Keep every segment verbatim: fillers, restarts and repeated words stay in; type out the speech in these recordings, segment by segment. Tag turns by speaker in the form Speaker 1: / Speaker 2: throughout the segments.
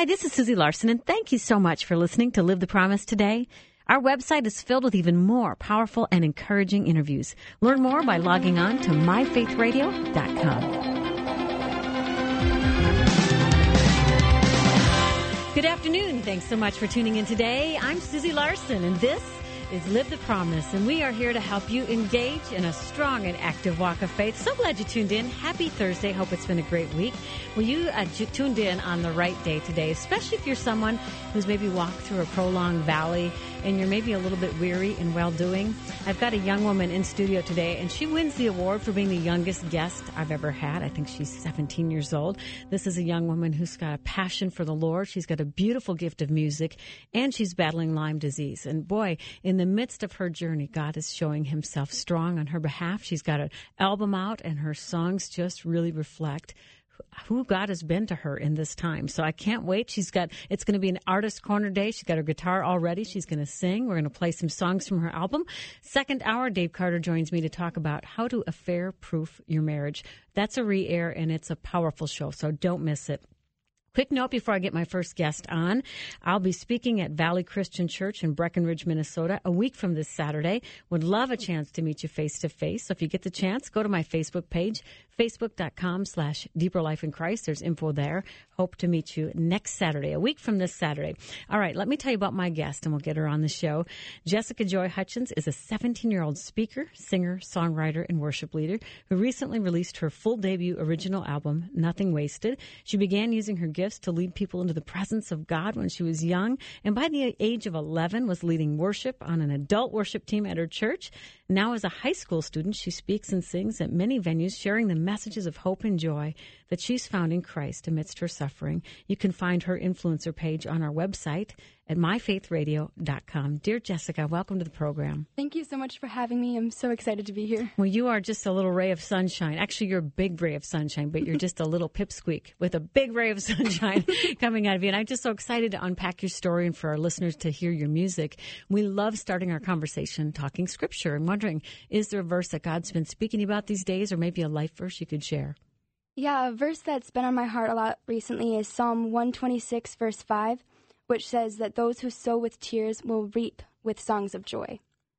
Speaker 1: Hi, this is Susie Larson, and thank you so much for listening to Live the Promise today. Our website is filled with even more powerful and encouraging interviews. Learn more by logging on to my faith radio dot com. Good afternoon. Thanks so much for tuning in today. I'm Susie Larson, and this is Live the Promise, and we are here to help you engage in a strong and active walk of faith. So glad you tuned in. Happy Thursday. Hope it's been a great week. Well, you uh, j- tuned in on the right day today, especially if you're someone who's maybe walked through a prolonged valley and you're maybe a little bit weary in well-doing. I've got a young woman in studio today, and she wins the award for being the youngest guest I've ever had. I think she's seventeen years old. This is a young woman who's got a passion for the Lord. She's got a beautiful gift of music, and she's battling Lyme disease. And boy, in the midst of her journey, God is showing himself strong on her behalf. She's got an album out, and her songs just really reflect who God has been to her in this time. So I can't wait. She's got, it's going to be an artist corner day. She's got her guitar all ready. She's going to sing. We're going to play some songs from her album. Second hour, Dave Carter joins me to talk about how to affair-proof your marriage. That's a re-air, and it's a powerful show, so don't miss it. Quick note before I get my first guest on. I'll be speaking at Valley Christian Church in Breckenridge, Minnesota, a week from this Saturday. Would love a chance to meet you face-to-face. So if you get the chance, go to my Facebook page, facebook.com slash Deeper Life in Christ. There's info there. Hope to meet you next Saturday, a week from this Saturday. All right, let me tell you about my guest, and we'll get her on the show. Jessica Joy Hutchins is a seventeen-year-old speaker, singer, songwriter, and worship leader who recently released her full debut original album, Nothing Wasted. She began using her gifts to lead people into the presence of God when she was young, and by the age of eleven was leading worship on an adult worship team at her church. Now as a high school student, she speaks and sings at many venues, sharing the messages of hope and joy that she's found in Christ amidst her suffering. You can find her influencer page on our website at my faith radio dot com. Dear Jessica, welcome to the program.
Speaker 2: Thank you so much for having me. I'm so excited to be here.
Speaker 1: Well, you are just a little ray of sunshine. Actually, you're a big ray of sunshine, but you're just a little pipsqueak with a big ray of sunshine coming out of you. And I'm just so excited to unpack your story and for our listeners to hear your music. We love starting our conversation talking scripture and wondering, is there a verse that God's been speaking about these days, or maybe a life verse you could share?
Speaker 2: Yeah, a verse that's been on my heart a lot recently is Psalm one twenty-six, verse five, which says that those who sow with tears will reap with songs of joy.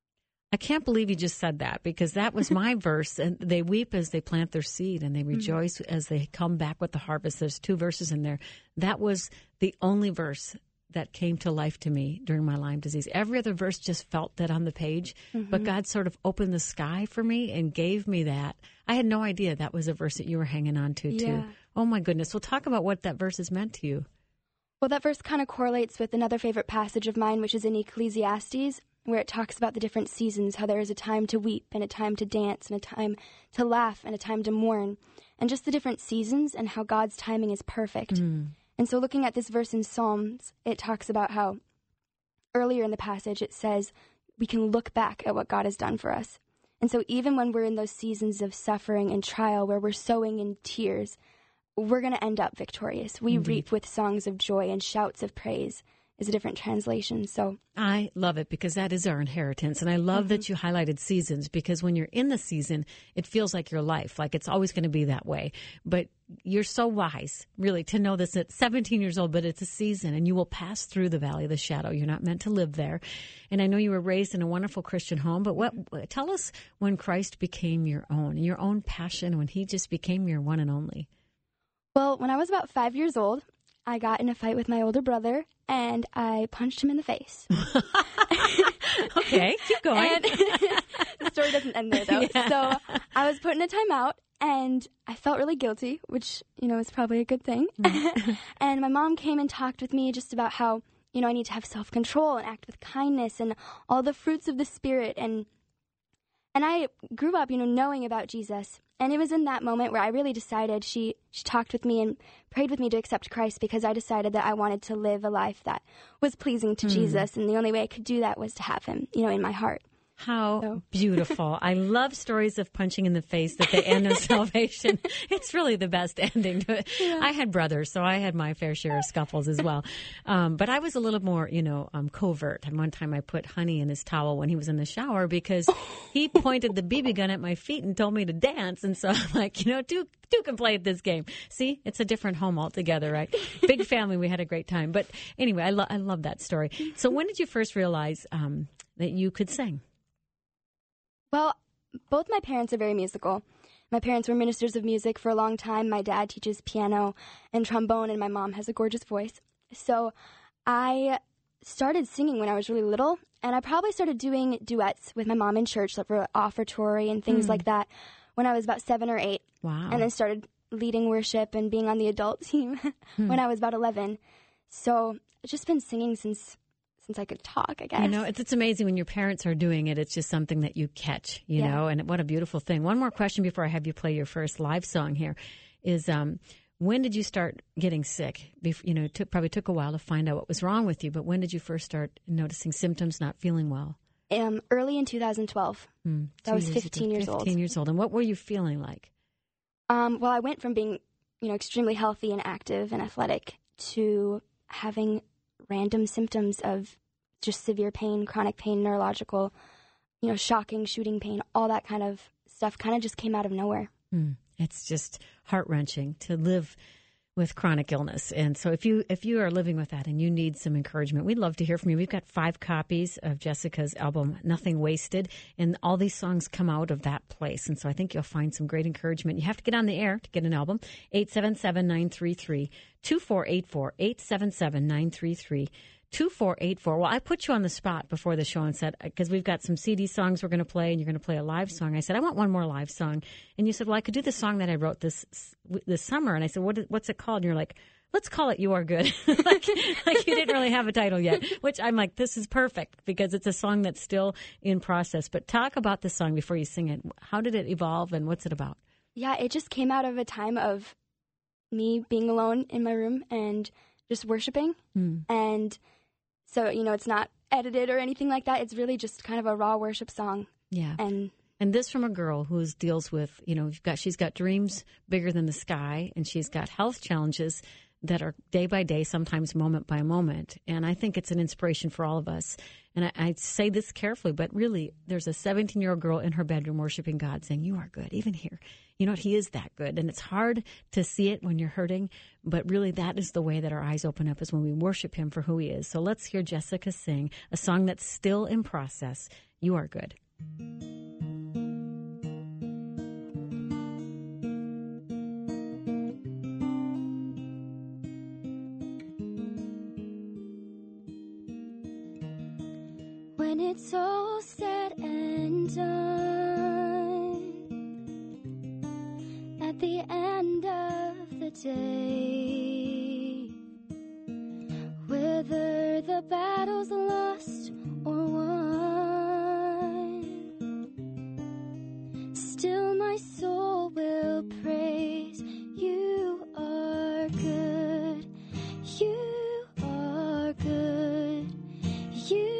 Speaker 1: I can't believe you just said that, because that was my verse. And they weep as they plant their seed, and they rejoice mm-hmm. as they come back with the harvest. There's two verses in there. That was the only verse that came to life to me during my Lyme disease. Every other verse just felt that on the page, mm-hmm. but God sort of opened the sky for me and gave me that. I had no idea that was a verse that you were hanging on to,
Speaker 2: yeah.
Speaker 1: too. Oh, my goodness. Well, talk about what that verse has meant to you.
Speaker 2: Well, that verse kind of correlates with another favorite passage of mine, which is in Ecclesiastes, where it talks about the different seasons, how there is a time to weep and a time to dance and a time to laugh and a time to mourn, and just the different seasons and how God's timing is perfect. Mm. And so looking at this verse in Psalms, it talks about how earlier in the passage it says we can look back at what God has done for us. And so even when we're in those seasons of suffering and trial where we're sowing in tears, we're going to end up victorious. We mm-hmm. reap with songs of joy and shouts of praise is a different translation. So
Speaker 1: I love it, because that is our inheritance. And I love mm-hmm. that you highlighted seasons, because when you're in the season, it feels like your life, like it's always going to be that way. But you're so wise, really, to know this at seventeen years old, but it's a season, and you will pass through the valley of the shadow. You're not meant to live there. And I know you were raised in a wonderful Christian home, but what tell us when Christ became your own, your own passion, when he just became your one and only.
Speaker 2: Well, when I was about five years old, I got in a fight with my older brother, and I punched him in the face.
Speaker 1: Okay, keep going.
Speaker 2: And the story doesn't end there, though. Yeah. So I was put in a timeout, and I felt really guilty, which, you know, is probably a good thing. Mm-hmm. And my mom came and talked with me just about how, you know, I need to have self-control and act with kindness and all the fruits of the Spirit. And and I grew up, you know, knowing about Jesus. And it was in that moment where I really decided, she, she talked with me and prayed with me to accept Christ, because I decided that I wanted to live a life that was pleasing to mm. Jesus. And the only way I could do that was to have him, you know, in my heart.
Speaker 1: How
Speaker 2: So.
Speaker 1: beautiful. I love stories of punching in the face at the end of salvation. It's really the best ending to it.
Speaker 2: Yeah.
Speaker 1: I had brothers, so I had my fair share of scuffles as well. Um, but I was a little more, you know, um, covert. And one time I put honey in his towel when he was in the shower because he pointed the B B gun at my feet and told me to dance. And so I'm like, you know, two, two can play at this game. See, it's a different home altogether, right? Big family. We had a great time. But anyway, I, lo- I love that story. So when did you first realize um, that you could sing?
Speaker 2: Well, both my parents are very musical. My parents were ministers of music for a long time. My dad teaches piano and trombone, and my mom has a gorgeous voice. So I started singing when I was really little, and I probably started doing duets with my mom in church for offertory and things mm. like that when I was about seven or eight.
Speaker 1: Wow.
Speaker 2: And then started leading worship and being on the adult team hmm. when I was about eleven. So I've just been singing since since I could talk, I guess.
Speaker 1: You know, it's, it's amazing when your parents are doing it. It's just something that you catch, you
Speaker 2: yeah.
Speaker 1: know, and what a beautiful thing. One more question before I have you play your first live song here is um, when did you start getting sick? Bef- you know, it took, probably took a while to find out what was wrong with you, but when did you first start noticing symptoms, not feeling well?
Speaker 2: Um, early in two thousand twelve.
Speaker 1: Mm,
Speaker 2: I was fifteen years old.
Speaker 1: fifteen years old. And what were you feeling like?
Speaker 2: Um, well, I went from being, you know, extremely healthy and active and athletic to having random symptoms of just severe pain, chronic pain, neurological, you know, shocking, shooting pain, all that kind of stuff kind of just came out of nowhere.
Speaker 1: Mm, it's just heart-wrenching to live with chronic illness. And so if you if you are living with that and you need some encouragement, we'd love to hear from you. We've got five copies of Jessica's album, Nothing Wasted, and all these songs come out of that place. And so I think you'll find some great encouragement. You have to get on the air to get an album. eight seven seven, nine three three, two four eight four, eight seven seven, nine three three, two four eight four. Well, I put you on the spot before the show and said, because we've got some C D songs we're going to play and you're going to play a live song. I said, I want one more live song. And you said, well, I could do the song that I wrote this this summer. And I said, what, what's it called? And you're like, let's call it You Are Good. like, like you didn't really have a title yet, which I'm like, this is perfect because it's a song that's still in process. But talk about the song before you sing it. How did it evolve and what's it about?
Speaker 2: Yeah, it just came out of a time of me being alone in my room and just worshiping. Mm. And so, you know, it's not edited or anything like that. It's really just kind of a raw worship song.
Speaker 1: Yeah.
Speaker 2: And
Speaker 1: and this from a girl who deals with, you know, you've got, she's got dreams bigger than the sky, and she's got health challenges that are day by day, sometimes moment by moment. And I think it's an inspiration for all of us. And I, I say this carefully, but really, there's a seventeen-year-old girl in her bedroom worshiping God saying, you are good, even here. You know what? He is that good. And it's hard to see it when you're hurting, but really that is the way that our eyes open up, is when we worship him for who he is. So let's hear Jessica sing a song that's still in process, You Are Good.
Speaker 2: When it's all said and done, at the end of the day, whether the battle's lost or won, still my soul will praise. You are good, you are good, you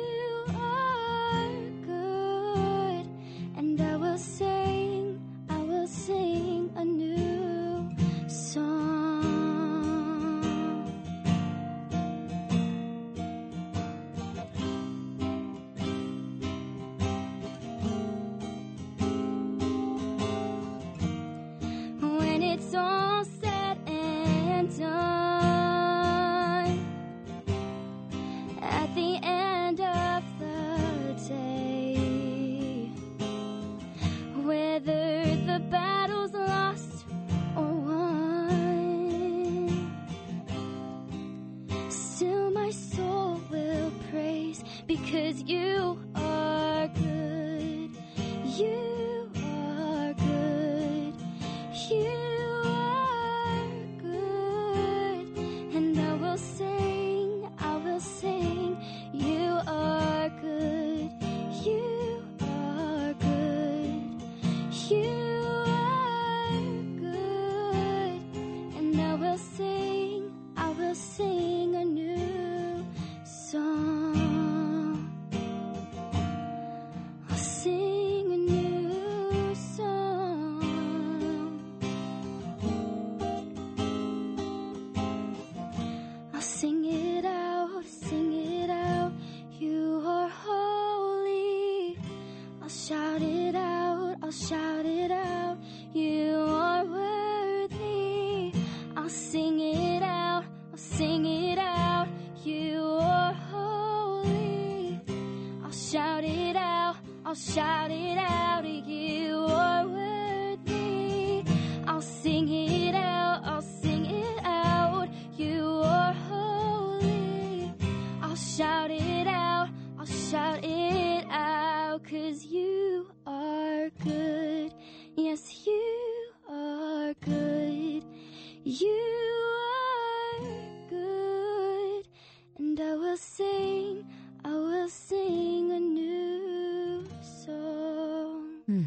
Speaker 2: because you are good, you are good, you are good, and I will sing, I will sing, you are good, you are good, you are good, and I will sing, I will sing a new song. I'll shout it out, you are worthy. I'll sing it out, I'll sing it out, you are holy. I'll shout it out, I'll shout it out, 'cause you are good. Yes, you are good. You are good. And I will sing, I will sing a new song.
Speaker 1: Hmm.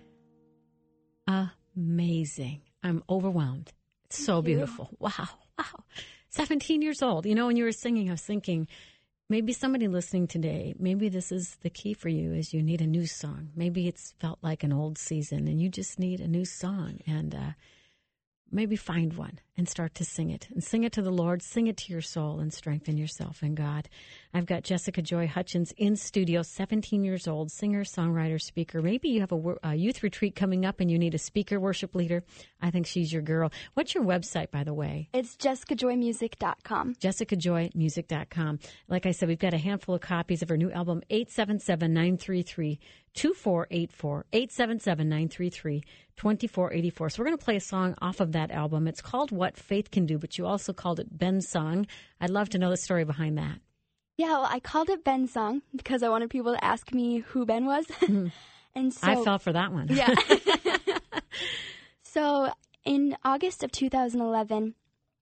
Speaker 1: Amazing. I'm overwhelmed. It's so
Speaker 2: Thank you.
Speaker 1: beautiful. Wow. Wow. seventeen years old. You know, when you were singing, I was thinking, maybe somebody listening today, maybe this is the key for you, is you need a new song. Maybe it's felt like an old season and you just need a new song. And uh, maybe find one and start to sing it. And sing it to the Lord, sing it to your soul, and strengthen yourself in God. I've got Jessica Joy Hutchins in studio, seventeen years old, singer, songwriter, speaker. Maybe you have a, a youth retreat coming up and you need a speaker, worship leader. I think she's your girl. What's your website, by the way?
Speaker 2: It's jessica joy music dot com. jessica joy music dot com.
Speaker 1: Like I said, we've got a handful of copies of her new album, eight seven seven, nine three three, two four eight four, eight seven seven, nine three three, two four eight four. So we're going to play a song off of that album. It's called What Faith Can Do, but you also called it Ben's Song. I'd love to know the story behind that.
Speaker 2: Yeah, well, I called it Ben's Song because I wanted people to ask me who Ben was.
Speaker 1: Mm-hmm.
Speaker 2: And so
Speaker 1: I fell for that one.
Speaker 2: Yeah. So in August of two thousand eleven,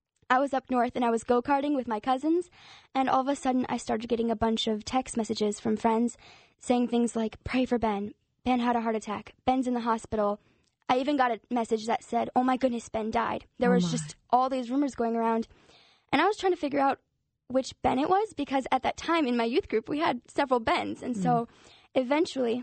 Speaker 2: I was up north and I was go-karting with my cousins, and all of a sudden I started getting a bunch of text messages from friends saying things like, pray for Ben. Ben had a heart attack. Ben's in the hospital. I even got a message that said, oh my goodness, Ben died. There
Speaker 1: Oh
Speaker 2: was
Speaker 1: my.
Speaker 2: just all these rumors going around. And I was trying to figure out which Ben it was, because at that time in my youth group, we had several Bens. And so eventually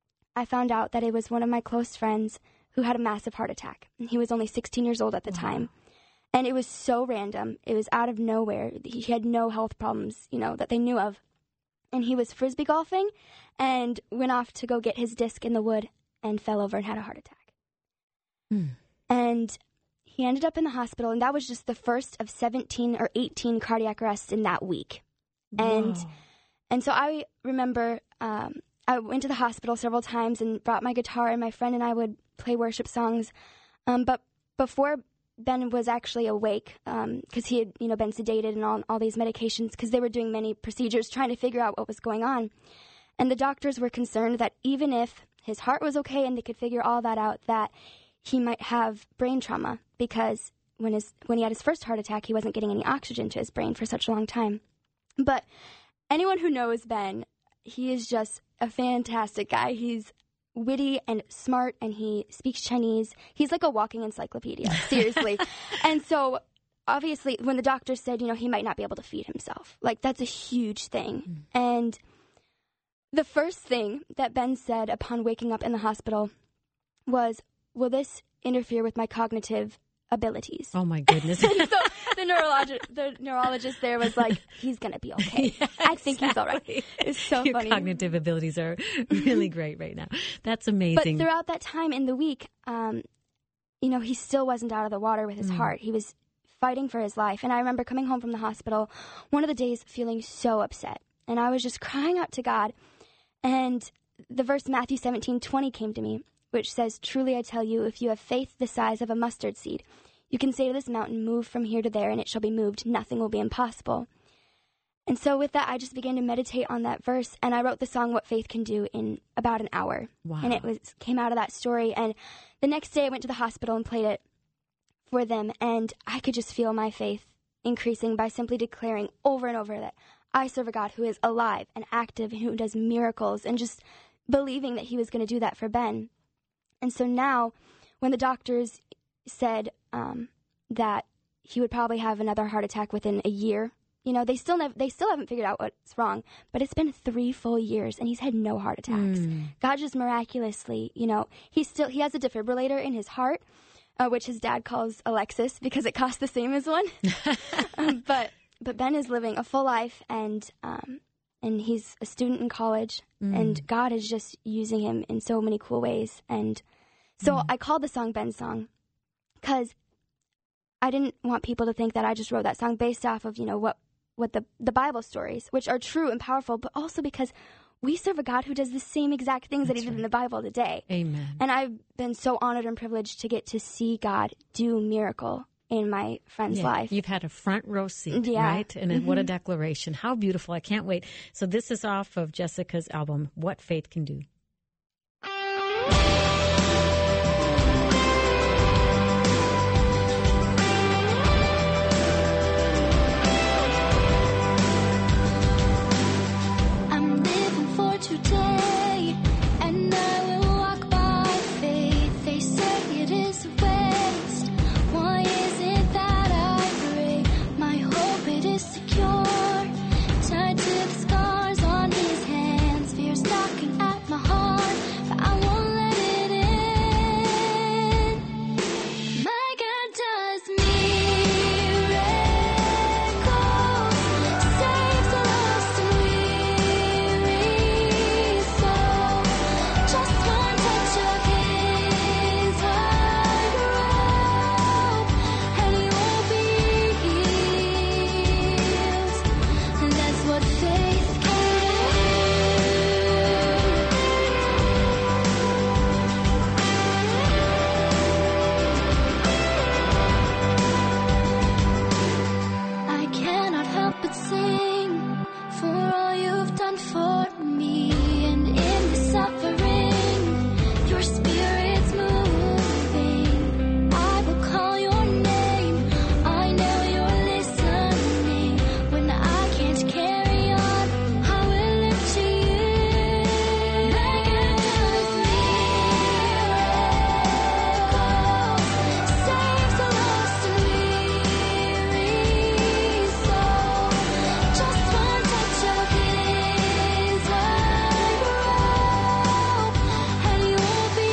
Speaker 2: I found out that it was one of my close friends who had a massive heart attack. And he was only sixteen years old at the
Speaker 1: Wow.
Speaker 2: time. And it was so random. It was out of nowhere. He had no health problems, you know, that they knew of. And he was Frisbee golfing and went off to go get his disc in the wood and fell over and had a heart attack.
Speaker 1: Hmm.
Speaker 2: And he ended up in the hospital, and that was just the first of seventeen or eighteen cardiac arrests in that week. And
Speaker 1: Whoa.
Speaker 2: and so I remember um, I went to the hospital several times and brought my guitar, and my friend and I would play worship songs. Um, but before Ben was actually awake, because um, he had, you know, been sedated and all, all these medications, because they were doing many procedures trying to figure out what was going on. And the doctors were concerned that even if his heart was okay and they could figure all that out, that he might have brain trauma, because when his when he had his first heart attack, he wasn't getting any oxygen to his brain for such a long time. But anyone who knows Ben, he is just a fantastic guy. He's witty and smart, and he speaks Chinese. He's like a walking encyclopedia, seriously. And so obviously when the doctor said, you know, he might not be able to feed himself, like that's a huge thing. Mm. And the first thing that Ben said upon waking up in the hospital was, will this interfere with my cognitive abilities?
Speaker 1: Oh, my goodness.
Speaker 2: So the, neurologist, the neurologist there was like, he's going to be okay.
Speaker 1: Yeah,
Speaker 2: I think
Speaker 1: exactly.
Speaker 2: he's all right. It's so
Speaker 1: Your
Speaker 2: funny.
Speaker 1: cognitive abilities are really great right now. That's amazing.
Speaker 2: But throughout that time in the week, um, you know, he still wasn't out of the water with his
Speaker 1: Mm.
Speaker 2: heart. He was fighting for his life. And I remember coming home from the hospital one of the days feeling so upset. And I was just crying out to God. And the verse Matthew seventeen twenty came to me, which says, truly I tell you, if you have faith the size of a mustard seed, you can say to this mountain, move from here to there, and it shall be moved. Nothing will be impossible. And so with that, I just began to meditate on that verse, and I wrote the song What Faith Can Do in about an hour.
Speaker 1: Wow.
Speaker 2: And it was came out of that story. And the next day I went to the hospital and played it for them, and I could just feel my faith increasing by simply declaring over and over that I serve a God who is alive and active and who does miracles, and just believing that he was going to do that for Ben. And so now when the doctors said um, that he would probably have another heart attack within a year, you know, they still nev- they still haven't figured out what's wrong, but it's been three full years and he's had no heart attacks.
Speaker 1: Mm.
Speaker 2: God just miraculously, you know, he's still he has a defibrillator in his heart, uh, which his dad calls Alexis because it costs the same as one. um, but but Ben is living a full life, and um, and he's a student in college,
Speaker 1: Mm.
Speaker 2: and God is just using him in so many cool ways. And so
Speaker 1: Mm.
Speaker 2: I called the song Ben's Song because I didn't want people to think that I just wrote that song based off of, you know, what, what the, the Bible stories, which are true and powerful, but also because we serve a God who does the same exact things
Speaker 1: That's
Speaker 2: that he did
Speaker 1: right.
Speaker 2: in the Bible today.
Speaker 1: Amen.
Speaker 2: And I've been so honored and privileged to get to see God do a miracle in my friend's
Speaker 1: Yeah,
Speaker 2: life.
Speaker 1: You've had a front row seat,
Speaker 2: Yeah.
Speaker 1: right? And
Speaker 2: Mm-hmm.
Speaker 1: what a declaration. How beautiful. I can't wait. So this is off of Jessica's album, What Faith Can Do.
Speaker 3: I'm living for today, and I will walk by faith. They say it is a waste. Why is it that I pray? My hope, it is secure. Tied to the scars on his hands. Fear's knocking at my heart, but I won't let it in. My God does miracles, saves the lost and weary soul. Just one touch of his hard robe, and you will be healed. And that's what faith can I cannot help but sing for all you've done for me, and in the suffering, your spirit's moving. I will call your name. I know you're listening. When I can't carry on, I will look to you. My God does miracles, saves the lost and weary soul. Just one touch of his hard robe, and you will be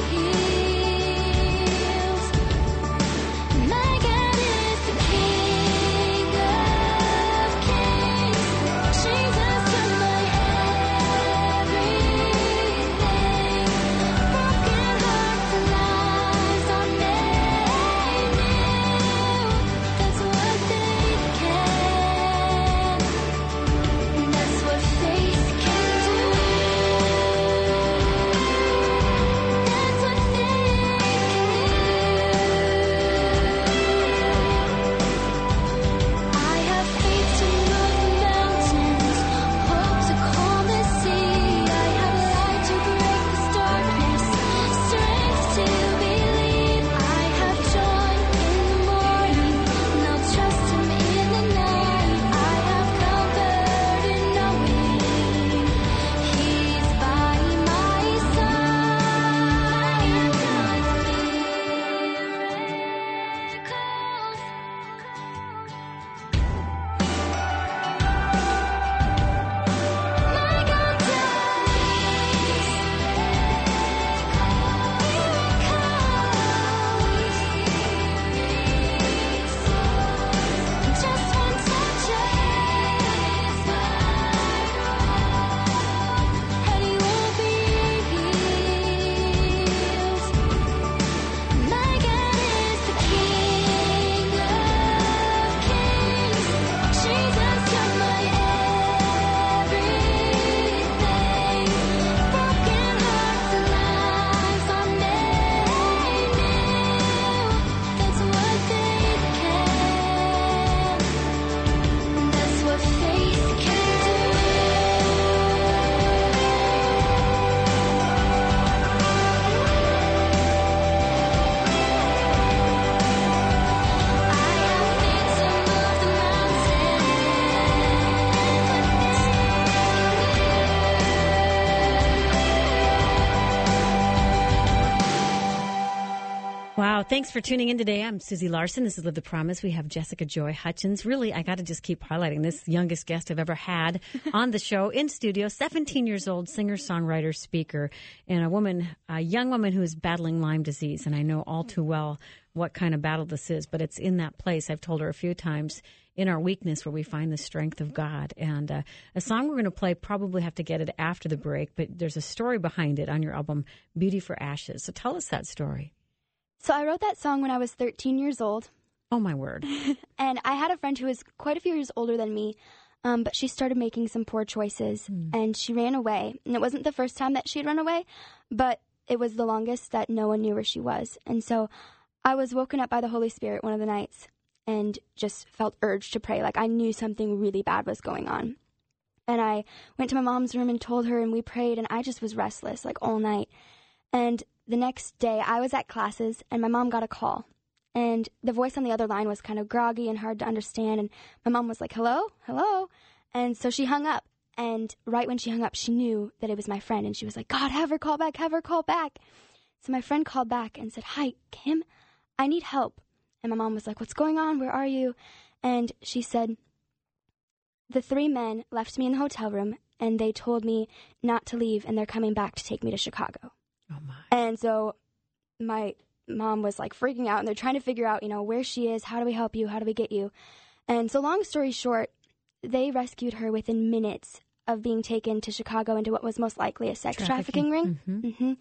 Speaker 3: healed. My God is the King of Kings. Jesus, you're my everything. Broken hearts and lives are made new. That's what faith can. And that's what faith can do. That's what faith can do. I have faith to move mountains, hope to calm the sea. I have light to break this darkness, strength to believe. I have joy in the morning, and I'll trust him in the night. I have comfort in knowing he's by my side. My God does just one touch of his hard robe, and you will be healed. My God is the King of Kings. Jesus, you're my everything. Broken hearts and lives are made new. That's what faith can. That's what faith can do. I have faith to move the
Speaker 1: Wow. Thanks for tuning in today. I'm Susie Larson. This is Live the Promise. We have Jessica Joy Hutchins. Really, I got to just keep highlighting this youngest guest I've ever had on the show in studio, seventeen years old, singer, songwriter, speaker, and a woman, a young woman who is battling Lyme disease. And I know all too well what kind of battle this is, but it's in that place. I've told her a few times, in our weakness where we find the strength of God. And uh, a song we're going to play, probably have to get it after the break, but there's a story behind it on your album, Beauty for Ashes. So tell us that story.
Speaker 2: So I wrote that song when I was thirteen years old.
Speaker 1: Oh, my word.
Speaker 2: And I had a friend who was quite a few years older than me. Um, but she started making some poor choices, mm. and she ran away. And it wasn't the first time that she had run away, but it was the longest that no one knew where she was. And so I was woken up by the Holy Spirit one of the nights and just felt urged to pray. Like I knew something really bad was going on. And I went to my mom's room and told her, and we prayed, and I just was restless, like all night. And the next day, I was at classes, and my mom got a call. And the voice on the other line was kind of groggy and hard to understand. And my mom was like, hello, hello. And so she hung up. And right when she hung up, she knew that it was my friend. And she was like, God, have her call back, have her call back. So my friend called back and said, hi, Kim, I need help. And my mom was like, what's going on? Where are you? And she said, the three men left me in the hotel room, and they told me not to leave, and they're coming back to take me to Chicago.
Speaker 1: Oh, my.
Speaker 2: And so my mom was, like, freaking out, and they're trying to figure out, you know, where she is, how do we help you, how do we get you? And so long story short, they rescued her within minutes of being taken to Chicago into what was most likely a sex trafficking, trafficking ring.
Speaker 1: Mm-hmm.
Speaker 2: Mm-hmm.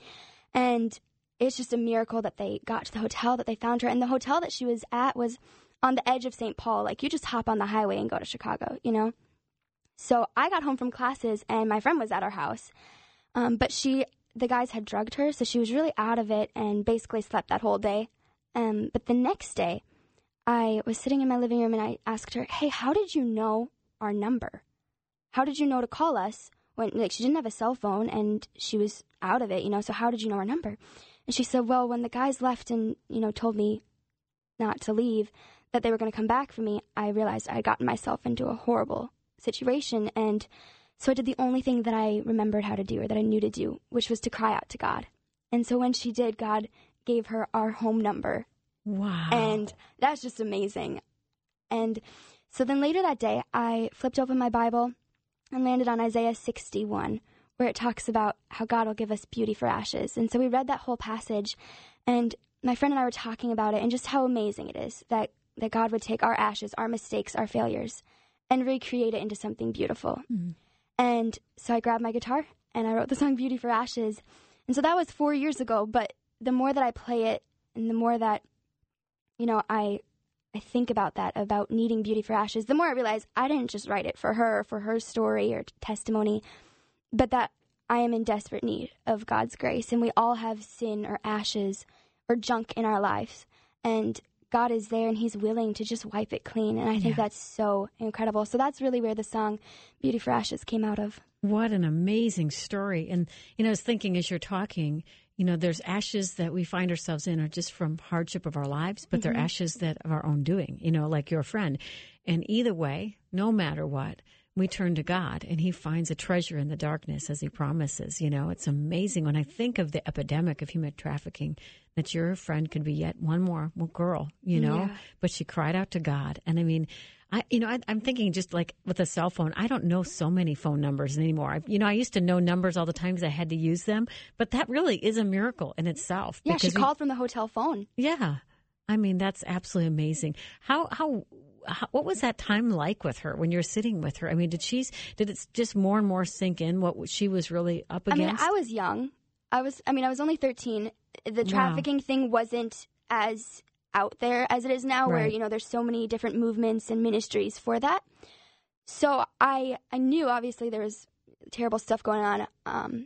Speaker 2: And it's just a miracle that they got to the hotel, that they found her. And the hotel that she was at was on the edge of Saint Paul. Like, you just hop on the highway and go to Chicago, you know? So I got home from classes, and my friend was at our house. Um, but she, the guys had drugged her, so she was really out of it and basically slept that whole day. Um, but the next day, I was sitting in my living room, and I asked her, hey, how did you know our number? How did you know to call us? When, like, she didn't have a cell phone, and she was out of it, you know, so how did you know our number? And she said, well, when the guys left and, you know, told me not to leave, that they were going to come back for me, I realized I had gotten myself into a horrible situation. And so I did the only thing that I remembered how to do, or that I knew to do, which was to cry out to God. And so when she did, God gave her our home number.
Speaker 1: Wow.
Speaker 2: And that's just amazing. And so then later that day, I flipped open my Bible and landed on Isaiah sixty-one, where it talks about how God will give us beauty for ashes. And so we read that whole passage, and my friend and I were talking about it and just how amazing it is that, that God would take our ashes, our mistakes, our failures, and recreate it into something beautiful. Mm-hmm. And so I grabbed my guitar, and I wrote the song Beauty for Ashes. And so that was four years ago, but the more that I play it, and the more that, you know, I I think about that, about needing beauty for ashes, the more I realize I didn't just write it for her, for her story or testimony, but that I am in desperate need of God's grace. And we all have sin or ashes or junk in our lives. And God is there, and he's willing to just wipe it clean. And I think yeah. that's so incredible. So that's really where the song Beauty for Ashes came out of.
Speaker 1: What an amazing story. And, you know, I was thinking as you're talking, you know, there's ashes that we find ourselves in are just from hardship of our lives, but mm-hmm. they're ashes that of our own doing, you know, like your friend. And either way, no matter what, we turn to God, and he finds a treasure in the darkness, as he promises. You know, it's amazing when I think of the epidemic of human trafficking, that your friend could be yet one more girl, you know, yeah. but she cried out to God. And I mean, I, you know, I, I'm thinking just like with a cell phone, I don't know so many phone numbers anymore. I, you know, I used to know numbers all the time because I had to use them, but that really is a miracle in itself.
Speaker 2: Yeah, she
Speaker 1: we,
Speaker 2: called from the hotel phone.
Speaker 1: Yeah. I mean, that's absolutely amazing. How, how, how, what was that time like with her when you're sitting with her? I mean, did she's, did it just more and more sink in what she was really up against?
Speaker 2: I mean, I was young. I was, I mean, I was only thirteen. The trafficking wow. thing wasn't as out there as it is now, right. where, you know, there's so many different movements and ministries for that. So I, I knew obviously there was terrible stuff going on. Um,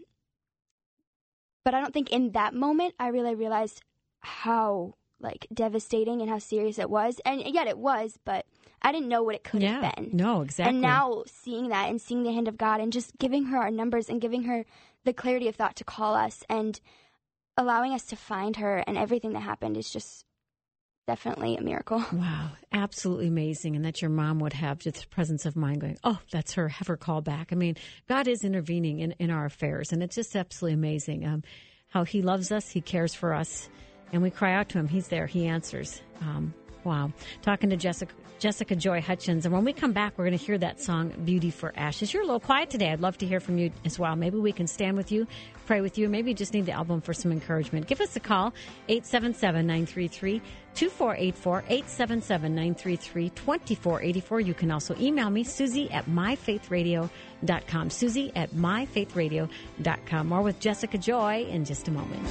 Speaker 2: but I don't think in that moment I really realized how like devastating and how serious it was. And yet it was, but I didn't know what it could
Speaker 1: yeah,
Speaker 2: have been.
Speaker 1: No, exactly.
Speaker 2: And now seeing that and seeing the hand of God and just giving her our numbers and giving her the clarity of thought to call us and allowing us to find her and everything that happened is just definitely a miracle.
Speaker 1: Wow. Absolutely amazing. And that your mom would have just the presence of mind going, oh, that's her, have her call back. I mean, God is intervening in, in our affairs, and it's just absolutely amazing um, how he loves us, he cares for us, and we cry out to him. He's there. He answers. Um, wow. Talking to Jessica Jessica Joy Hutchins. And when we come back, we're going to hear that song, Beauty for Ashes. You're a little quiet today. I'd love to hear from you as well. Maybe we can stand with you, pray with you. Maybe you just need the album for some encouragement. Give us a call, eight seven seven, nine three three, two four eight four, eight seven seven, nine three three, two four eight four. You can also email me, Susie at my faith radio dot com. Susie at my faith radio dot com. More with Jessica Joy in just a moment.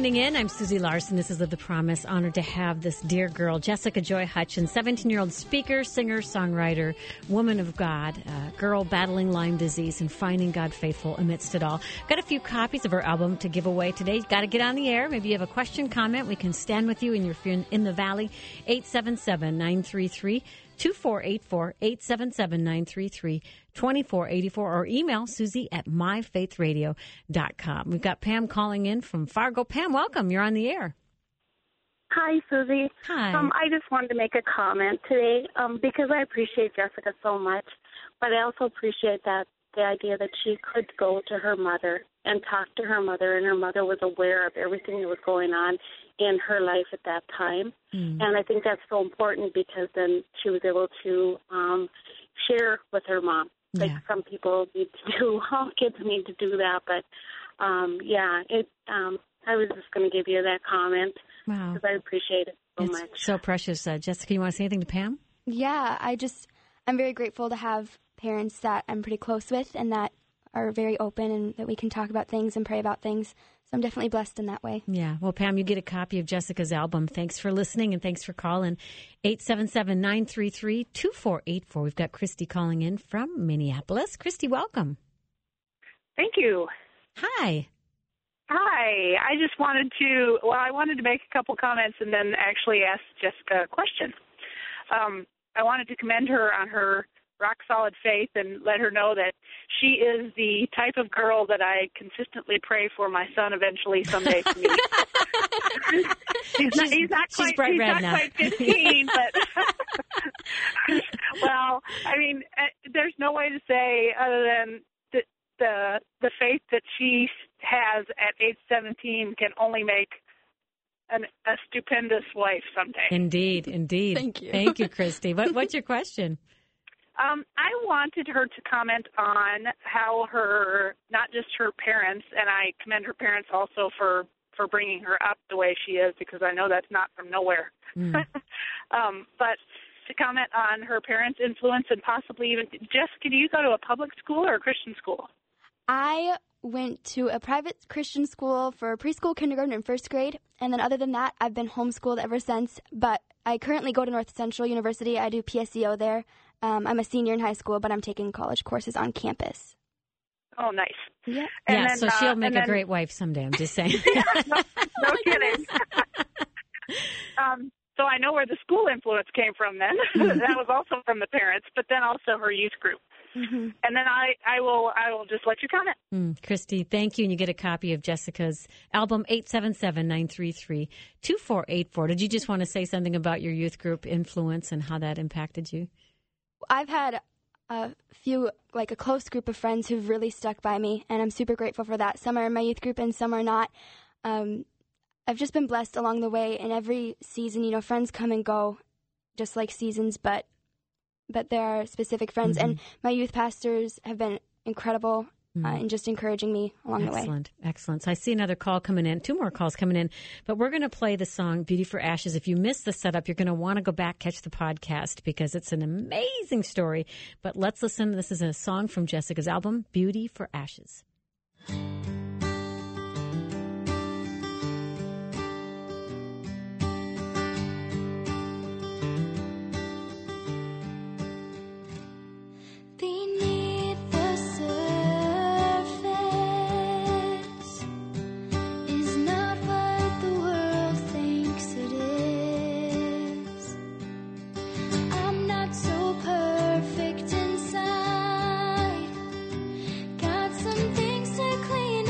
Speaker 1: tuning in. I'm Susie Larson. This is Live the Promise. Honored to have this dear girl, Jessica Joy Hutchins, seventeen-year-old speaker, singer, songwriter, woman of God, uh, girl battling Lyme disease and finding God faithful amidst it all. Got a few copies of her album to give away today. Got to get on the air. Maybe you have a question, comment. We can stand with you in your in, in the valley. eight seven seven, nine three three, two four eight four, eight seven seven, nine three three, two four eight four, or email Susie at my faith radio dot com. We've got Pam calling in from Fargo. Pam, welcome. You're on the air.
Speaker 4: Hi, Susie.
Speaker 1: Hi.
Speaker 4: Um, I just wanted to make a comment today um, because I appreciate Jessica so much, but I also appreciate that the idea that she could go to her mother and talk to her mother, and her mother was aware of everything that was going on in her life at that time. Mm. And I think that's so important because then she was able to um, share with her mom. Like
Speaker 1: yeah.
Speaker 4: some people need to do, all kids need to do that, but um, yeah, it. Um, I was just going to give you that comment
Speaker 1: wow.
Speaker 4: because I appreciate it so
Speaker 1: it's
Speaker 4: much.
Speaker 1: So precious. Uh, Jessica, you want to say anything to Pam?
Speaker 2: Yeah, I just, I'm very grateful to have parents that I'm pretty close with and that are very open and that we can talk about things and pray about things. So I'm definitely blessed in that way.
Speaker 1: Yeah. Well, Pam, you get a copy of Jessica's album. Thanks for listening and thanks for calling. eight seven seven, nine three three, two four eight four. We've got Christy calling in from Minneapolis. Christy, welcome.
Speaker 5: Thank you.
Speaker 1: Hi.
Speaker 5: Hi. I just wanted to, well, I wanted to make a couple comments and then actually ask Jessica a question. Um, I wanted to commend her on her rock-solid faith and let her know that she is the type of girl that I consistently pray for my son eventually someday to meet. he's, not, he's not quite,
Speaker 1: she's bright
Speaker 5: he's
Speaker 1: red
Speaker 5: not
Speaker 1: now.
Speaker 5: quite fifteen, but, well, I mean, there's no way to say other than the, the, the faith that she has at age seventeen can only make an, a stupendous wife someday.
Speaker 1: Indeed, indeed.
Speaker 2: Thank you.
Speaker 1: Thank you, Christy. What, what's your question?
Speaker 5: Um, I wanted her to comment on how her, not just her parents, and I commend her parents also for, for bringing her up the way she is, because I know that's not from nowhere. Mm. um, but to comment on her parents' influence and possibly even, Jessica, do you go to a public school or a Christian school?
Speaker 2: I went to a private Christian school for preschool, kindergarten, and first grade. And then other than that, I've been homeschooled ever since. But I currently go to North Central University. I do P S E O there. Um, I'm a senior in high school, but I'm taking college courses on campus.
Speaker 5: Oh, nice.
Speaker 2: Yeah.
Speaker 1: And yeah,
Speaker 5: then,
Speaker 1: so she'll
Speaker 5: uh,
Speaker 1: make a
Speaker 5: then,
Speaker 1: great wife someday, I'm just saying.
Speaker 5: yeah, no, no kidding. um, so I know where the school influence came from then. That was also from the parents, but then also her youth group. Mm-hmm. And then I, I will I will just let you comment.
Speaker 1: Mm, Christy, thank you. And you get a copy of Jessica's album, eight seven seven, nine three three, two four eight four. Did you just want to say something about your youth group influence and how that impacted you?
Speaker 2: I've had a few, like a close group of friends who've really stuck by me, and I'm super grateful for that. Some are in my youth group and some are not. Um, I've just been blessed along the way. In every season, you know, friends come and go, just like seasons, but but there are specific friends. Mm-hmm. And my youth pastors have been incredible mm-hmm. uh, in just encouraging me along
Speaker 1: excellent,
Speaker 2: the way.
Speaker 1: Excellent, excellent. So I see another call coming in, two more calls coming in, but we're going to play the song Beauty for Ashes. If you missed the setup, you're going to want to go back, catch the podcast, because it's an amazing story. But let's listen. This is a song from Jessica's album, Beauty for Ashes.
Speaker 3: Beneath the surface is not what the world thinks it is. I'm not so perfect inside. Got some things to clean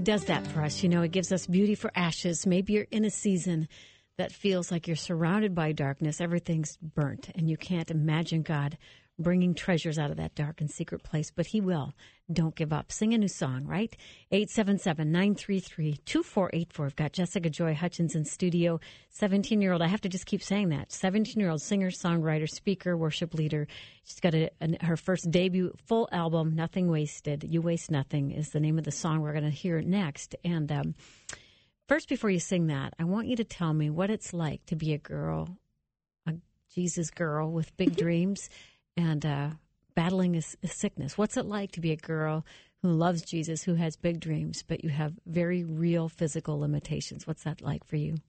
Speaker 1: does that for us. You know, it gives us beauty for ashes. Maybe you're in a season that feels like you're surrounded by darkness. Everything's burnt, and you can't imagine God bringing treasures out of that dark and secret place, but he will. Don't give up. Sing a new song, right? eight seven seven, nine three three, two four eight four. We've got Jessica Joy Hutchins in studio, seventeen-year-old. I have to just keep saying that. seventeen-year-old singer, songwriter, speaker, worship leader. She's got a, a, her first debut full album, Nothing Wasted. You Waste Nothing is the name of the song we're going to hear next. And um, first, before you sing that, I want you to tell me what it's like to be a girl, a Jesus girl with big dreams, and uh, battling a, a sickness. What's it like to be a girl who loves Jesus, who has big dreams, but you have very real physical limitations? What's that like for you?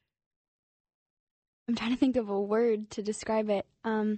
Speaker 2: I'm trying to think of a word to describe it. Um,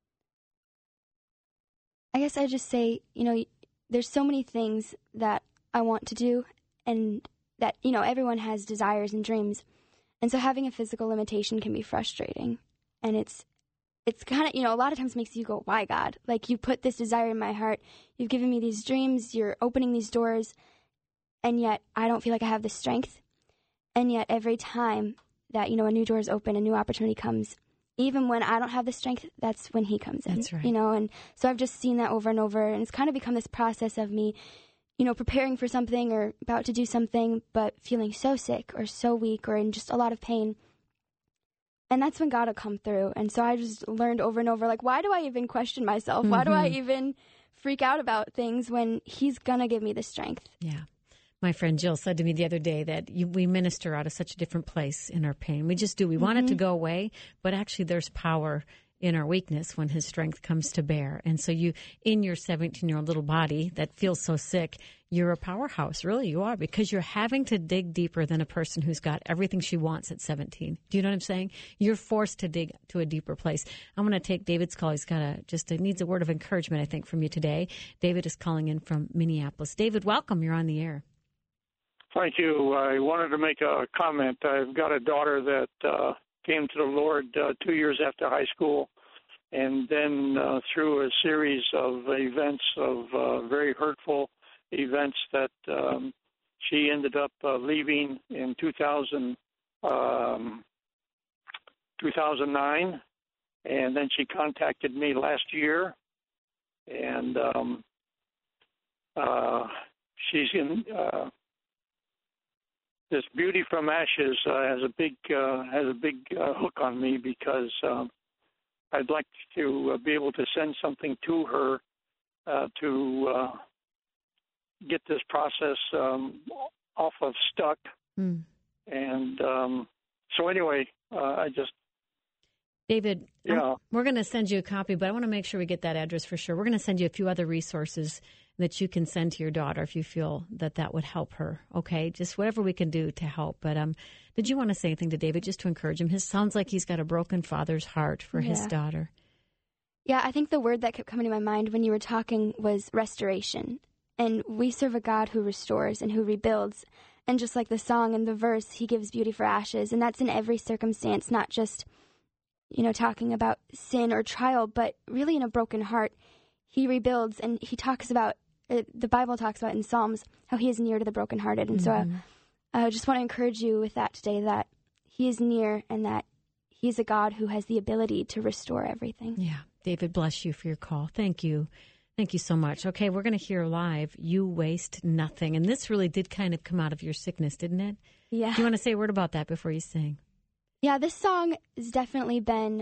Speaker 2: I guess I just say, you know, there's so many things that I want to do, and that, you know, everyone has desires and dreams. And so having a physical limitation can be frustrating. And it's It's kind of, you know, a lot of times makes you go, why, God? Like, you put this desire in my heart. You've given me these dreams. You're opening these doors. And yet I don't feel like I have the strength. And yet every time that, you know, a new door is open, a new opportunity comes, even when I don't have the strength, that's when he comes in.
Speaker 1: That's right.
Speaker 2: You know, and so I've just seen that over and over. And it's kind of become this process of me, you know, preparing for something or about to do something, but feeling so sick or so weak or in just a lot of pain. And that's when God will come through. And so I just learned over and over, like, why do I even question myself? Mm-hmm. Why do I even freak out about things when he's going to give me the strength?
Speaker 1: Yeah. My friend Jill said to me the other day that you, we minister out of such a different place in our pain. We just do. We mm-hmm. want it to go away, but actually there's power in our weakness when his strength comes to bear. And so you, in your seventeen-year-old little body that feels so sick, you're a powerhouse. Really, you are, because you're having to dig deeper than a person who's got everything she wants at seventeen. Do you know what I'm saying? You're forced to dig to a deeper place. I'm going to take David's call. He's got a, just a, needs a word of encouragement, I think, from you today. David is calling in from Minneapolis. David, welcome. You're on the air.
Speaker 6: Thank you. I wanted to make a comment. I've got a daughter that uh, came to the Lord uh, two years after high school, and then uh, through a series of events, of uh, very hurtful events, that um, she ended up uh, leaving in two thousand, um, two thousand nine, and then she contacted me last year, and um, uh, she's in... Uh, This Beauty from Ashes uh, has a big uh, has a big uh, hook on me, because um, I'd like to uh, be able to send something to her uh, to uh, get this process um, off of stuck. Mm. And um, so anyway, uh, I just
Speaker 1: David,
Speaker 6: yeah.
Speaker 1: I'm, we're going to send you a copy, but I want to make sure we get that address for sure. We're going to send you a few other resources that you can send to your daughter if you feel that that would help her, okay? Just whatever we can do to help. But um, did you want to say anything to David just to encourage him? It sounds like he's got a broken father's heart for
Speaker 2: yeah.
Speaker 1: his daughter.
Speaker 2: Yeah, I think the word that kept coming to my mind when you were talking was restoration. And we serve a God who restores and who rebuilds. And just like the song and the verse, he gives beauty for ashes. And that's in every circumstance, not just, you know, talking about sin or trial, but really in a broken heart. He rebuilds, and he talks about, uh, the Bible talks about in Psalms, how he is near to the brokenhearted. And mm-hmm. so I uh, just want to encourage you with that today, that he is near and that he's a God who has the ability to restore everything.
Speaker 1: Yeah. David, bless you for your call. Thank you. Thank you so much. Okay, we're going to hear live, You Waste Nothing. And this really did kind of come out of your sickness, didn't it?
Speaker 2: Yeah.
Speaker 1: Do you want to say a word about that before you sing?
Speaker 2: Yeah, this song has definitely been,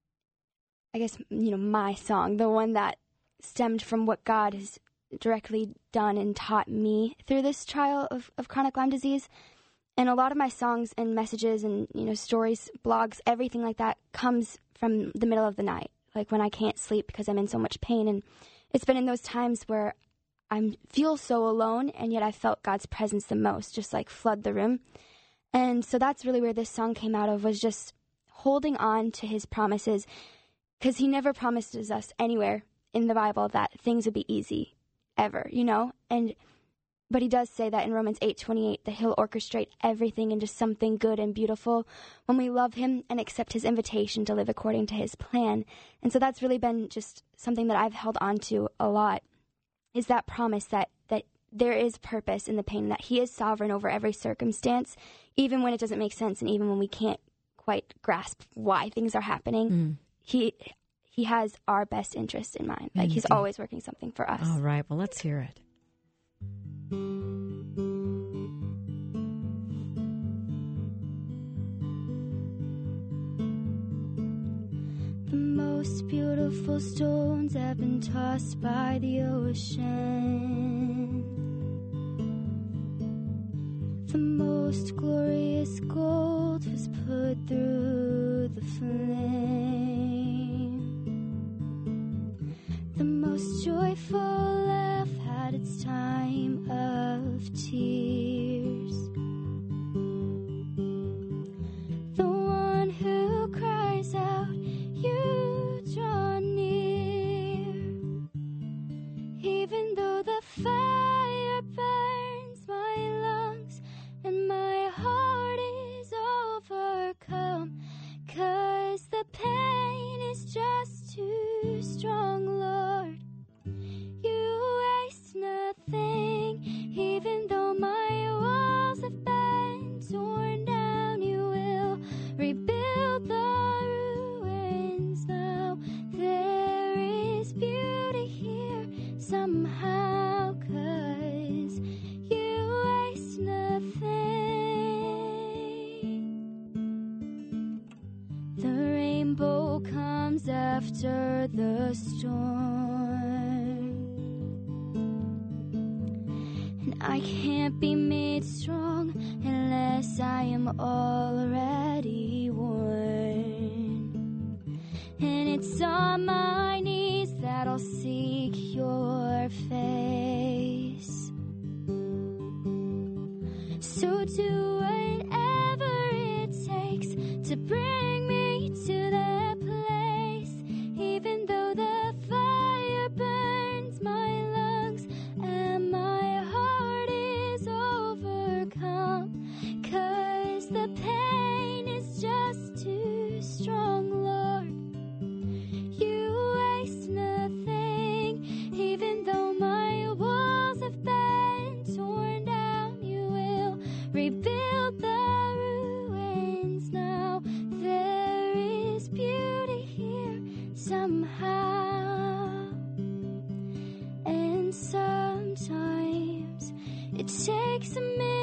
Speaker 2: I guess, you know, my song, the one that stemmed from what God has directly done and taught me through this trial of, of chronic Lyme disease. And a lot of my songs and messages and, you know, stories, blogs, everything like that comes from the middle of the night, like when I can't sleep because I'm in so much pain. And it's been in those times where I feel so alone, and yet I felt God's presence the most, just like flood the room. And so that's really where this song came out of, was just holding on to his promises, because he never promises us anywhere in the Bible that things would be easy ever, you know? And but he does say that in Romans eight twenty-eight, that he'll orchestrate everything into something good and beautiful when we love him and accept his invitation to live according to his plan. And so that's really been just something that I've held on to a lot, is that promise that that there is purpose in the pain, that he is sovereign over every circumstance, even when it doesn't make sense and even when we can't quite grasp why things are happening.
Speaker 1: Mm.
Speaker 2: He he has our best interest in mind. Like, he's
Speaker 1: Indeed.
Speaker 2: always working something for us.
Speaker 1: All right. Well, let's hear it.
Speaker 3: The most beautiful stones have been tossed by the ocean. The most glorious gold was put through the flame. The most joyful laugh had its time of tears. The one who cries out, "You draw near," even though the fire burns my lungs and my heart is overcome, 'cause the pain is just too strong, Lord. You waste nothing, even though my walls have been torn down, you will rebuild the ruins now. There is beauty here somehow, 'cause you waste nothing. The rainbow comes after the storm, and I can't be made strong unless I am already won. And it's on my knees that I'll seek your face. So do whatever it takes to bring me to that place, even though the fire burns my lungs and my heart is overcome, 'cause the pain is just too strong, Lord. You waste nothing, even though my walls have been torn down, you will rebuild the ruins now. There is beauty here somehow. And sometimes it takes a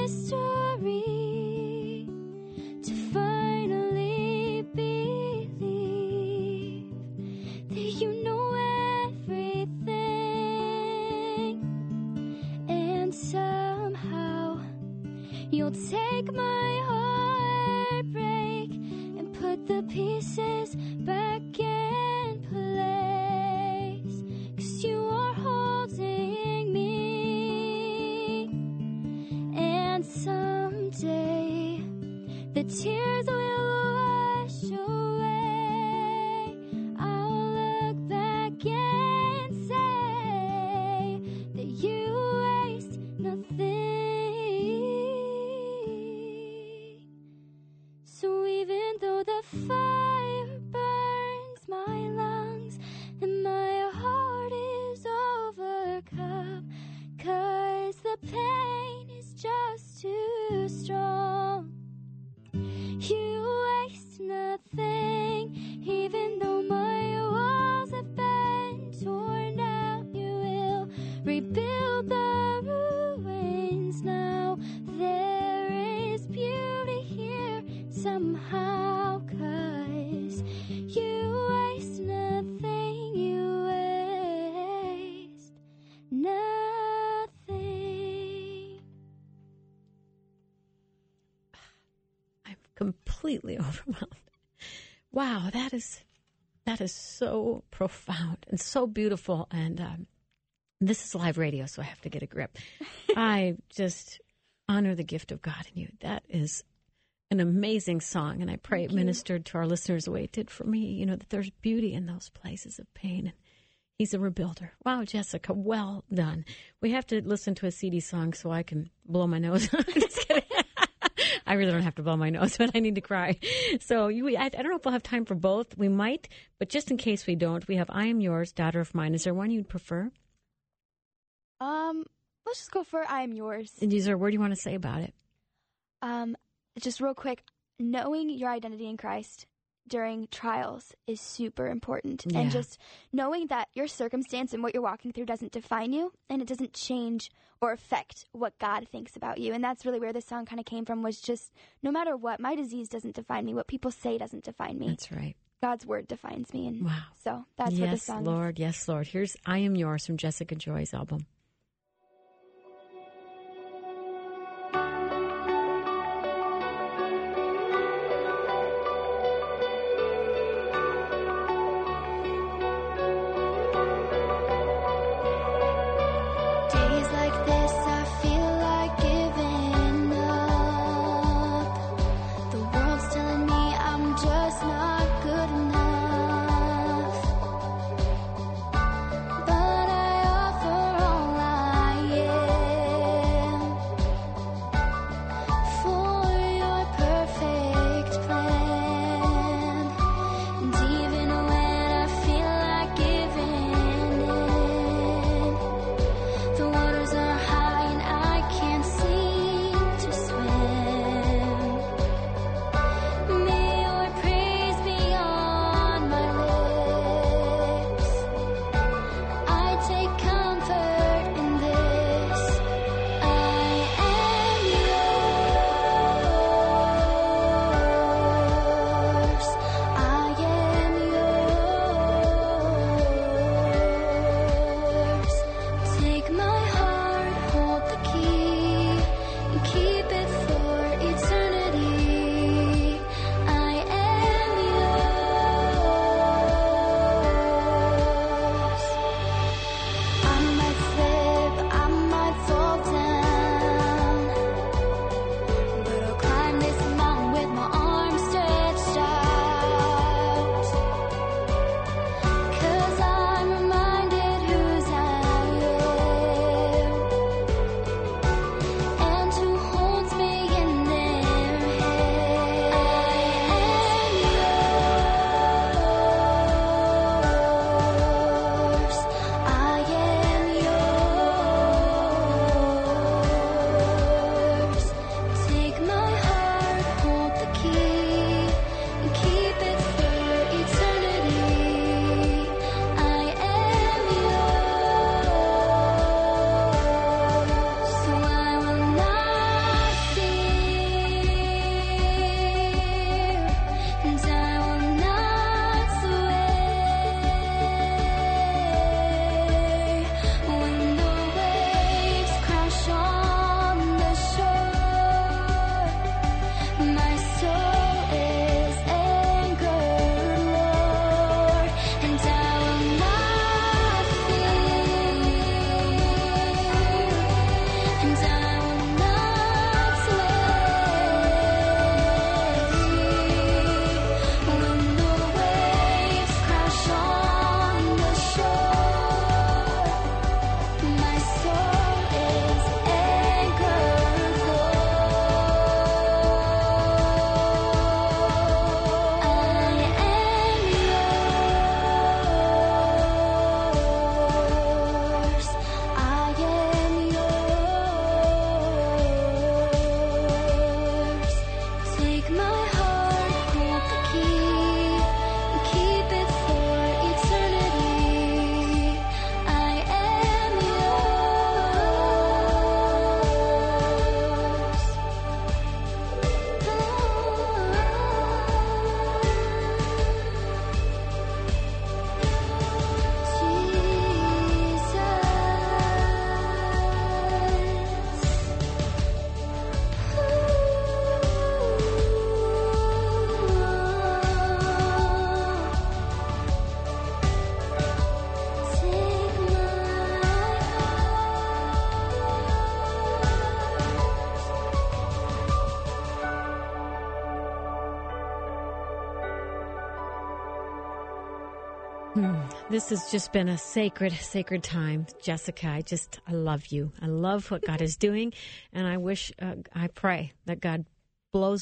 Speaker 3: mystery to finally believe that you know everything, and somehow you'll take my heartbreak and put the pieces back in place, 'cause you are holding me. And someday the tears will wash away. I'll look back and say that you waste nothing. So even though the fire burns my lungs and my heart is overcome, 'cause the pain is just too strong, you waste nothing, even though my walls have been torn down, you will rebuild the ruins now. There is beauty here somehow, 'cause you waste nothing, you waste nothing.
Speaker 1: I'm completely overwhelmed. Wow, that is that is so profound and so beautiful. And um, this is live radio, so I have to get a grip. I just honor the gift of God in you. That is an amazing song, and I pray it ministered to our listeners the way it did for me. You know, that there's beauty in those places of pain, and he's a rebuilder. Wow, Jessica, well done. We have to listen to a C D song so I can blow my nose. I'm just kidding. I really don't have to blow my nose, but I need to cry. So you, I, I don't know if we'll have time for both. We might, but just in case we don't, we have I Am Yours, Daughter of Mine. Is there one you'd prefer?
Speaker 2: Um, Let's just go for I Am Yours.
Speaker 1: And Yzer, what do you want to say about it?
Speaker 2: Um, just real quick, knowing your identity in Christ during trials is super important.
Speaker 1: Yeah.
Speaker 2: And just knowing that your circumstance and what you're walking through doesn't define you, and it doesn't change or affect what God thinks about you. And that's really where this song kind of came from, was just no matter what, my disease doesn't define me. What people say doesn't define me.
Speaker 1: That's right.
Speaker 2: God's word defines me. And
Speaker 1: Wow.
Speaker 2: so that's
Speaker 1: yes,
Speaker 2: what this song
Speaker 1: Lord.
Speaker 2: is.
Speaker 1: Yes, Lord. Here's I Am Yours from Jessica Joy's album.
Speaker 3: Days like this, I feel like giving up. The world's telling me I'm just not good enough. But I offer all I am for your perfect plan. And even when I feel like giving in, the waters are high and I can't seem to swim. May your praise be on my lips. I take comfort in this. I am yours. I am yours. Take my heart, hold the key, and keep it for eternity. I am yours. I might slip, I might fall down, but I'll climb this mountain with my arms stretched out. 'Cause I'm reminded whose I am and who holds me in their hands. I am yours. Take my heart, hold the key, and keep it for eternity. I am yours. So I will not fear, and I will not sway when the waves crash on the shore. My soul is anchored, Lord, and I will not fear, and I will not sway when the waves crash on the shore. My soul is anchored, Lord. I am yours. I am yours. Take my heart, hold the key, and keep it for eternity. I am
Speaker 1: This has just been a sacred, sacred time. Jessica, I just, I love you. I love what God is doing. And I wish, uh, I pray that God blows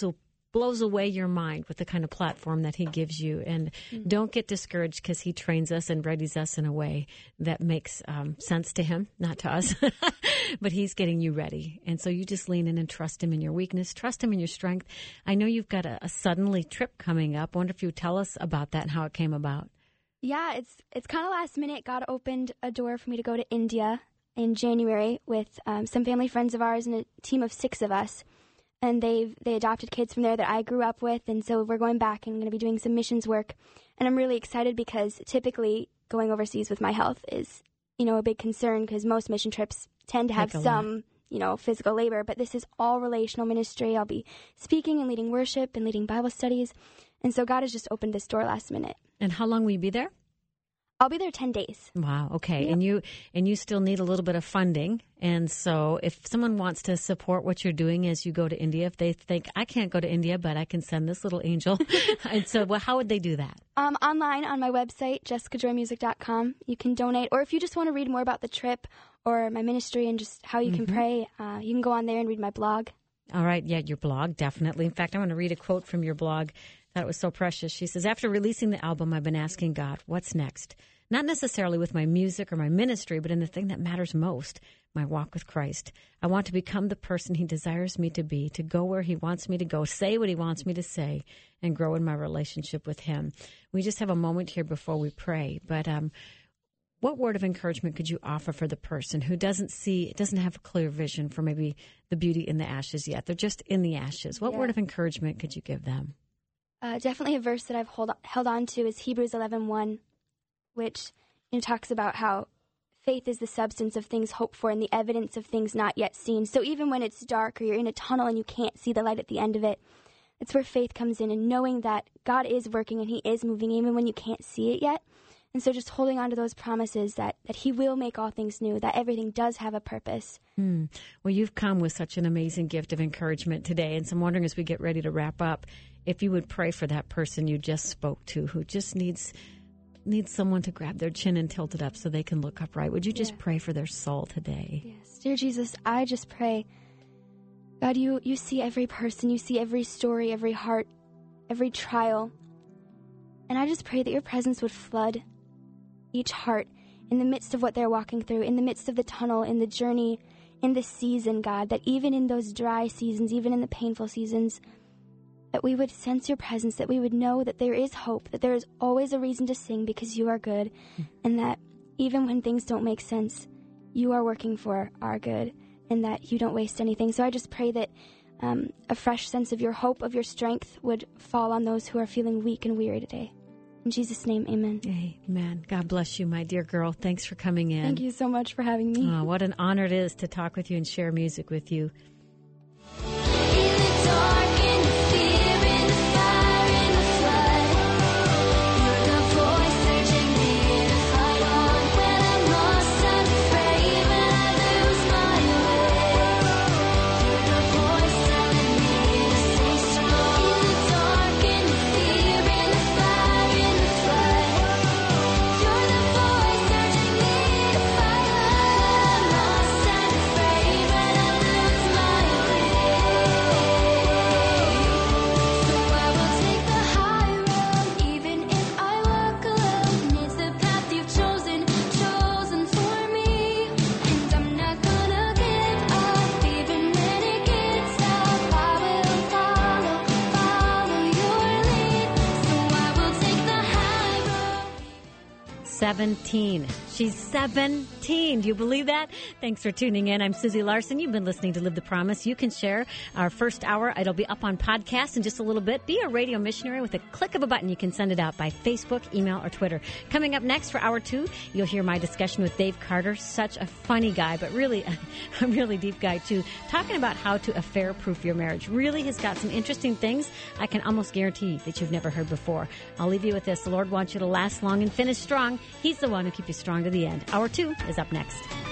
Speaker 1: blows away your mind with the kind of platform that he gives you. And mm-hmm. don't get discouraged because he trains us and readies us in a way that makes um, sense to him, not to us. But he's getting you ready. And so you just lean in and trust him in your weakness, trust him in your strength. I know you've got a, a suddenly trip coming up. I wonder if you would tell us about that and how it came about.
Speaker 2: Yeah, it's it's kind of last minute. God opened a door for me to go to India in January with um, some family friends of ours and a team of six of us. And they've they adopted kids from there that I grew up with. And so we're going back and going to be doing some missions work. And I'm really excited because typically going overseas with my health is, you know, a big concern because most mission trips tend to have some, lot. you know, physical labor. But this is all relational ministry. I'll be speaking and leading worship and leading Bible studies. And so God has just opened this door last minute.
Speaker 1: And how long will you be there?
Speaker 2: I'll be there ten days.
Speaker 1: Wow. Okay.
Speaker 2: Yep.
Speaker 1: And you and you still need a little bit of funding. And so if someone wants to support what you're doing as you go to India, if they think, I can't go to India, but I can send this little angel. And so well, how would they do that?
Speaker 2: Um, online on my website, jessica joy music dot com. You can donate. Or if you just want to read more about the trip or my ministry and just how you mm-hmm. can pray, uh, you can go on there and read my blog.
Speaker 1: All right. Yeah, your blog, definitely. In fact, I want to read a quote from your blog. That was so precious. She says, after releasing the album, I've been asking God, what's next? Not necessarily with my music or my ministry, but in the thing that matters most, my walk with Christ. I want to become the person he desires me to be, to go where he wants me to go, say what he wants me to say, and grow in my relationship with him. We just have a moment here before we pray, but um, what word of encouragement could you offer for the person who doesn't see, doesn't have a clear vision for maybe the beauty in the ashes yet? They're just in the ashes. What yeah. word of encouragement could you give them?
Speaker 2: Uh, definitely a verse that I've hold, held on to is Hebrews eleven one, which you know, talks about how faith is the substance of things hoped for and the evidence of things not yet seen. So even when it's dark or you're in a tunnel and you can't see the light at the end of it, it's where faith comes in and knowing that God is working and he is moving even when you can't see it yet. And so just holding on to those promises that, that he will make all things new, that everything does have a purpose.
Speaker 1: Hmm. Well, you've come with such an amazing gift of encouragement today. And so I'm wondering as we get ready to wrap up, if you would pray for that person you just spoke to who just needs needs someone to grab their chin and tilt it up so they can look upright. Would you just yeah. pray for their soul today?
Speaker 2: Yes. Dear Jesus, I just pray, God, you, you see every person, you see every story, every heart, every trial. And I just pray that your presence would flood each heart in the midst of what they're walking through, in the midst of the tunnel, in the journey, in the season, God, that even in those dry seasons, even in the painful seasons, that we would sense your presence, that we would know that there is hope, that there is always a reason to sing because you are good, mm-hmm. and that even when things don't make sense, you are working for our good, and that you don't waste anything. So I just pray that um, a fresh sense of your hope, of your strength would fall on those who are feeling weak and weary today. In Jesus' name, amen.
Speaker 1: Amen. God bless you, my dear girl. Thanks for coming in.
Speaker 2: Thank you so much for having me.
Speaker 1: Oh, what an honor it is to talk with you and share music with you. seventeen. She's seventeen. Do you believe that? Thanks for tuning in. I'm Susie Larson. You've been listening to Live the Promise. You can share our first hour. It'll be up on podcast in just a little bit. Be a radio missionary with a click of a button. You can send it out by Facebook, email, or Twitter. Coming up next for hour two, you'll hear my discussion with Dave Carter. Such a funny guy, but really a really deep guy, too. Talking about how to affair-proof your marriage. Really has got some interesting things I can almost guarantee that you've never heard before. I'll leave you with this. The Lord wants you to last long and finish strong. He's the one who keeps you strong to the end. Hour two is up next.